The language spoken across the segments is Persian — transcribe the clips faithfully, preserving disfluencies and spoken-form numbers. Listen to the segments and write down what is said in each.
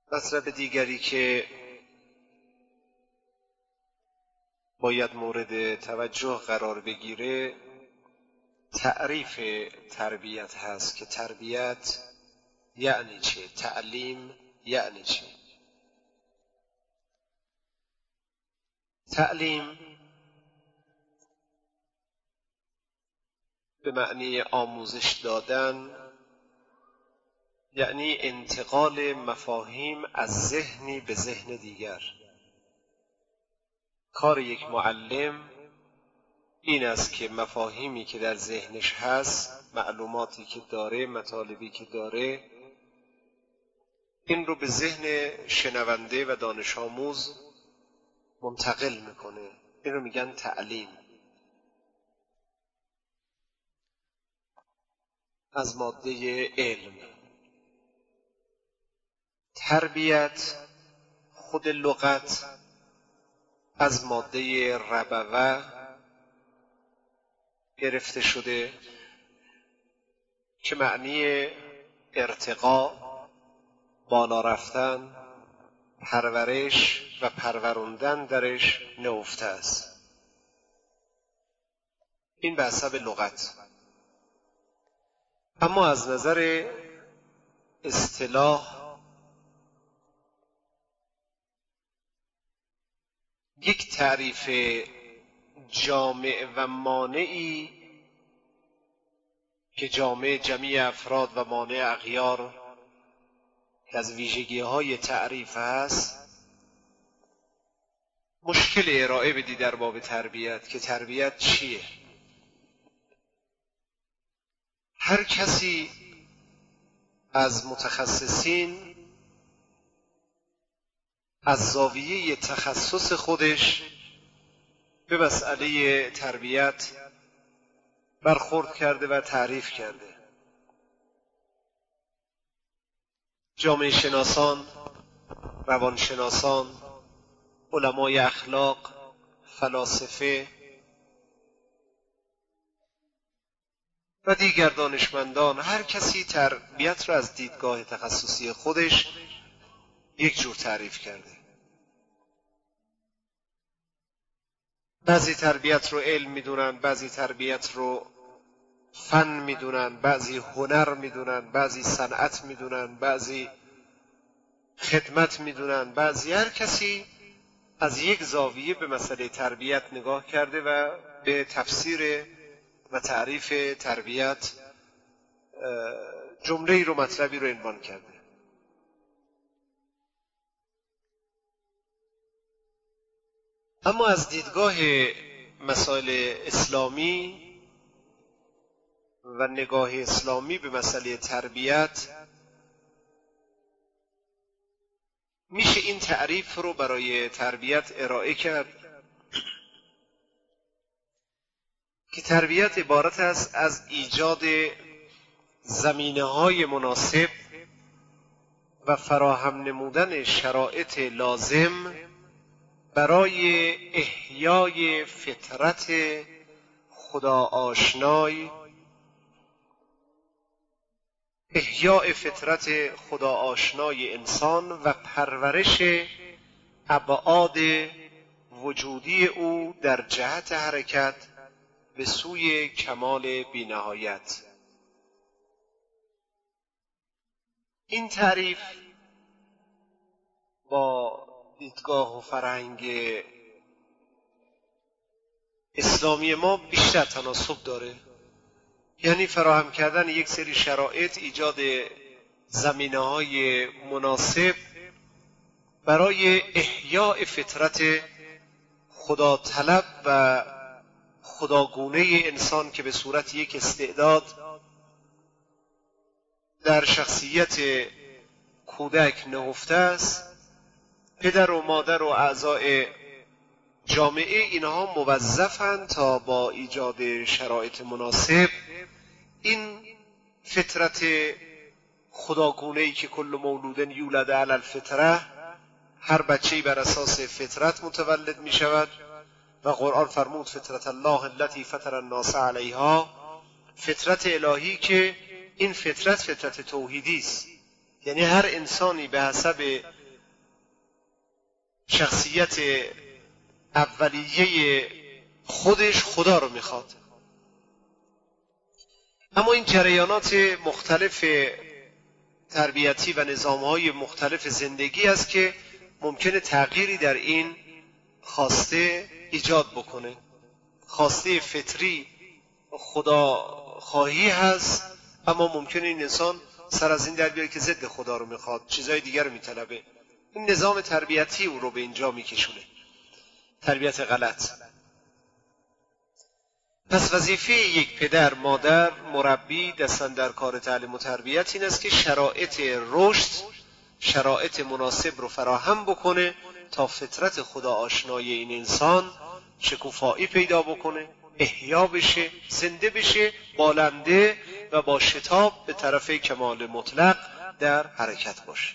مطلب دیگری که باید مورد توجه قرار بگیره تعریف تربیت هست که تربیت یعنی چه؟ تعلیم یعنی چه؟ تعلیم به معنی آموزش دادن یعنی انتقال مفاهیم از ذهنی به ذهن دیگر. کار یک معلم این است که مفاهیمی که در ذهنش هست، معلوماتی که داره، مطالبی که داره، این رو به ذهن شنونده و دانش آموز منتقل میکنه. این رو میگن تعلیم. از ماده علم. تربیت خود لغت از ماده ربوه گرفته شده که معنی ارتقا، بالا رفتن، پرورش و پروروندن درش نهفته است. این به حسب لغت. اما از نظر اصطلاح یک تعریف جامع و مانعی که جامع جمیع افراد و مانع اغیار که از ویژگی های تعریف هست، مشکل ارائه بدی در باب تربیت که تربیت چیه. هر کسی از متخصصین از زاویه تخصص خودش به مسئله تربیت برخورد کرده و تعریف کرده. جامعه شناسان، روانشناسان، علمای اخلاق، فلاسفه و دیگر دانشمندان، هر کسی تربیت را از دیدگاه تخصصی خودش یک جور تعریف کرده. بعضی تربیت رو علم میدونن، بعضی تربیت رو فن میدونن، بعضی هنر میدونن، بعضی صنعت میدونن، بعضی خدمت میدونن، بعضی هر کسی از یک زاویه به مسئله تربیت نگاه کرده و به تفسیر و تعریف تربیت جمله‌ای رو، مطلبی رو عنوان کرده. اما از دیدگاه مسائل اسلامی و نگاه اسلامی به مسئله تربیت میشه این تعریف رو برای تربیت ارائه کرد که تربیت عبارت است از ایجاد زمینه‌های مناسب و فراهم نمودن شرایط لازم برای احیای فطرت خدا آشنای احیای فطرت خدا آشنای انسان و پرورش ابعاد وجودی او در جهت حرکت به سوی کمال بی‌نهایت. این تعریف با دیدگاه و فرهنگ اسلامی ما بیشتر تناسب داره. یعنی فراهم کردن یک سری شرایط، ایجاد زمینه‌های مناسب برای احیاء فطرت خدا طلب و خداگونه انسان که به صورت یک استعداد در شخصیت کودک نهفته است. پدر و مادر و اعضای جامعه اینها موظفند تا با ایجاد شرایط مناسب این فطرت خداگونه‌ای که کل مولود یولد علی الفطره، هر بچه‌ای بر اساس فطرت متولد می شود و قرآن فرمود فطرت الله التي فطر الناس علیها، فطرت الهی که این فطرت فطرت توحیدی است. یعنی هر انسانی به حسب شخصیت اولیه خودش خدا رو میخواد. اما این جریانات مختلف تربیتی و نظامهای مختلف زندگی است که ممکنه تغییری در این خواسته ایجاد بکنه. خواسته فطری خدا خواهی هست، اما ممکنه این انسان سر از این در بیاره که ضد خدا رو میخواد، چیزای دیگر رو میطلبه. این نظام تربیتی او رو به اینجا میکشونه، تربیت غلط. پس وظیفه یک پدر، مادر، مربی، دستاندرکار تعلیم و تربیت این است که شرایط رشد، شرایط مناسب رو فراهم بکنه تا فطرت خدا آشنای این انسان شکوفایی پیدا بکنه، احیا بشه، زنده بشه، بالنده و با شتاب به طرف کمال مطلق در حرکت باشه.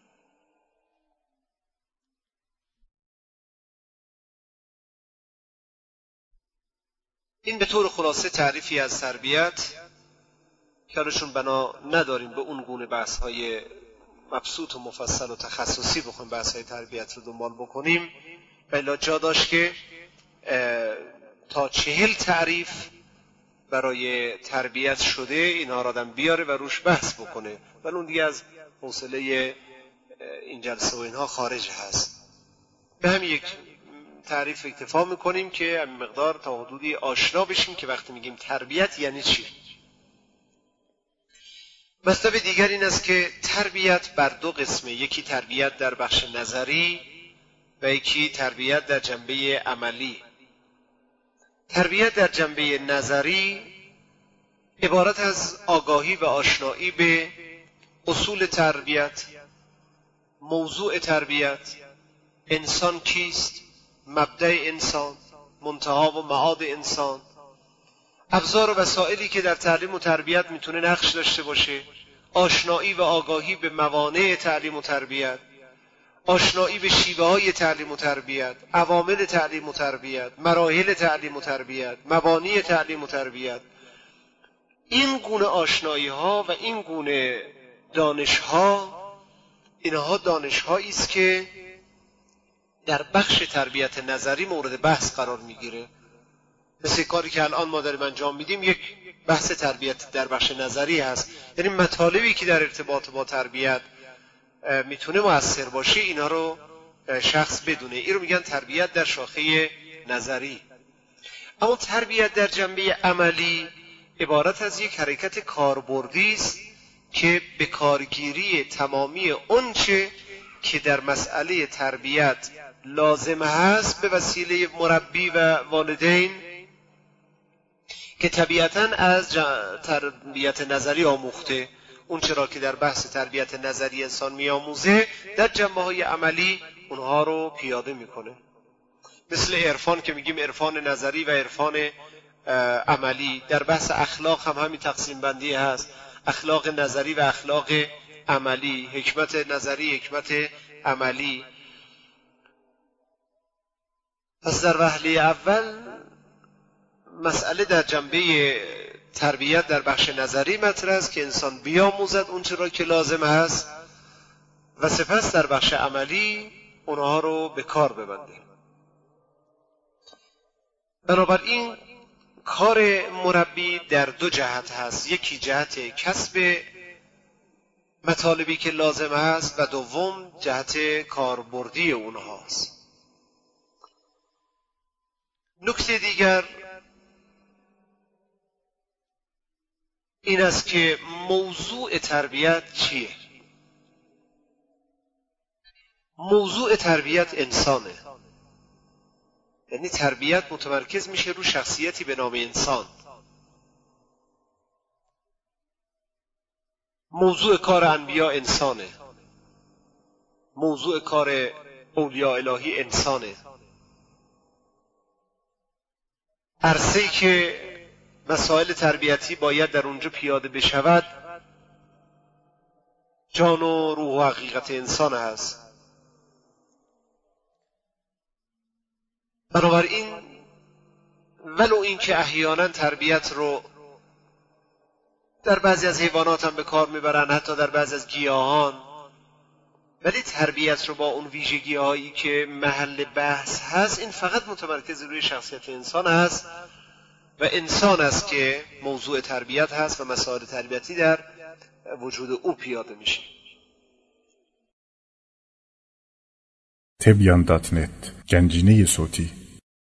این به طور خلاصه تعریفی از تربیت که حالشون بنا نداریم به اون گونه بحث‌های مبسوط و مفصل و تخصصی بخوایم بحث‌های تربیت رو دنبال بکنیم. بلا جا داشت که تا چهل تعریف برای تربیت شده اینها را آدم بیاره و روش بحث بکنه، ولی اون دیگه از حوصله این جلسه و اینها خارج هست. به همین یک تعریف اکتفا میکنیم که همین مقدار تا حدودی آشنا بشیم که وقتی میگیم تربیت یعنی چی. مطلب دیگر این است که تربیت بر دو قسمه، یکی تربیت در بخش نظری و یکی تربیت در جنبه عملی. تربیت در جنبه نظری عبارت از آگاهی و آشنایی به اصول تربیت، موضوع تربیت، انسان کیست، مبدأ انسان، منتها و معاد انسان، ابزار و وسایلی که در تعلیم و تربیت میتونه نقش داشته باشه، آشنایی و آگاهی به موانع تعلیم و تربیت، آشنایی به شیوه های تعلیم و تربیت، عوامل تعلیم و تربیت، مراحل تعلیم و تربیت، مبانی تعلیم و تربیت. این گونه آشنایی ها و این گونه دانش ها، اینها دانش هایی است که در بخش تربیت نظری مورد بحث قرار میگیره. مثل کاری که الان ما داریم انجام میدیم یک بحث تربیت در بخش نظری هست، یعنی مطالبی که در ارتباط با تربیت میتونه مؤثر باشه اینا رو شخص بدونه. این رو میگن تربیت در شاخه نظری. اما تربیت در جنبه عملی عبارت از یک حرکت کاربردی است که به کارگیری تمامی اونچه که در مسئله تربیت لازم هست به وسیله مربی و والدین که طبیعتاً از تربیت نظری آموخته، اون چرا که در بحث تربیت نظری انسان میآموزه در جنبه های عملی اونها رو پیاده میکنه. مثل عرفان که میگیم عرفان نظری و عرفان عملی. در بحث اخلاق هم همین تقسیم بندی هست، اخلاق نظری و اخلاق عملی، حکمت نظری، حکمت عملی. پس در وهله اول مسئله در جنبه تربیت در بخش نظری مطرح است که انسان بیاموزد اون چرا که لازم هست و سپس در بخش عملی اونها رو به کار ببنده. بنابراین کار مربی در دو جهت هست، یکی جهت کسب مطالبی که لازم هست و دوم جهت کاربردی اونهاست. نکته دیگر این است که موضوع تربیت چیه؟ موضوع تربیت انسانه، یعنی تربیت متمرکز میشه رو شخصیتی به نام انسان. موضوع کار انبیا انسانه، موضوع کار اولیاء الهی انسانه. عرصه‌ای که مسائل تربیتی باید در اونجا پیاده بشود جان و روح و حقیقت انسان هست. بنابراین ولو اینکه احیانا تربیت رو در بعضی از حیوانات هم به کار میبرن، حتی در بعضی از گیاهان ولی تربیت رو با اون ویژگی هایی که محل بحث هست، این فقط متمرکز روی شخصیت انسان هست و انسان است که موضوع تربیت هست و مسائل تربیتی در وجود او پیاده میشه. تبیان دات نت، گنجینه صوتی.